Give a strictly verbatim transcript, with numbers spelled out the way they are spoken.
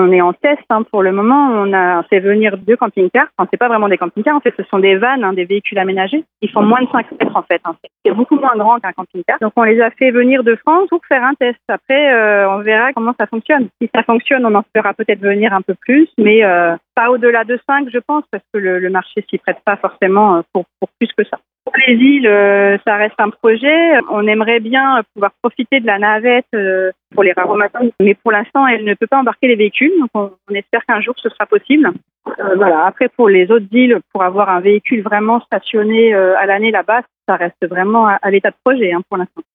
On est en test hein, pour le moment. On a fait venir deux camping-cars. Enfin, c'est pas vraiment des camping-cars. En fait, ce sont des vannes, hein, des véhicules aménagés. Ils font moins de cinq mètres en fait. Hein. C'est beaucoup moins grand qu'un camping-car. Donc, on les a fait venir de France pour faire un test. Après, euh, on verra comment ça fonctionne. Si ça fonctionne, on en fera peut-être venir un peu plus, mais euh, pas au-delà de cinq, je pense, parce que le, le marché s'y prête pas forcément pour, pour plus que ça. Pour les îles, euh, ça reste un projet. On aimerait bien pouvoir profiter de la navette euh, pour les raromatons, mais pour l'instant, elle ne peut pas embarquer les véhicules. Donc, on, on espère qu'un jour, ce sera possible. Euh, voilà. Après, pour les autres îles, pour avoir un véhicule vraiment stationné euh, à l'année là-bas, ça reste vraiment à, à l'état de projet hein, pour l'instant.